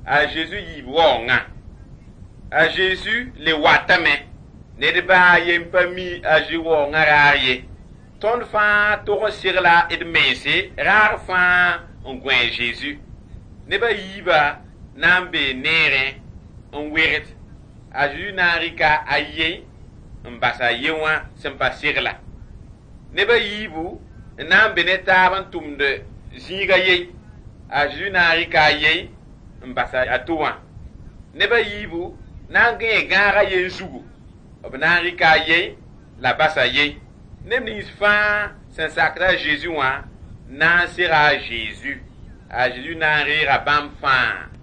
a Jésus yi wonga a Jésus le watame ne de ba yem pa mi a ji wonga raye ton fa to sirla et mense rar fa on gwen Jésus ne ba yiba nambe nere on weret a Jésus na rika aye mbasa yewa sempa sirla ne ba yibu nambe ne taban tumde zinga ye a Jésus na rika ye mbasa atuwa ne ba yibu nange gara ye zugu obna rika ye la basa ye ne ni fa sen sacra Jésus wa na sera Jésus a Jésus na rira bam fa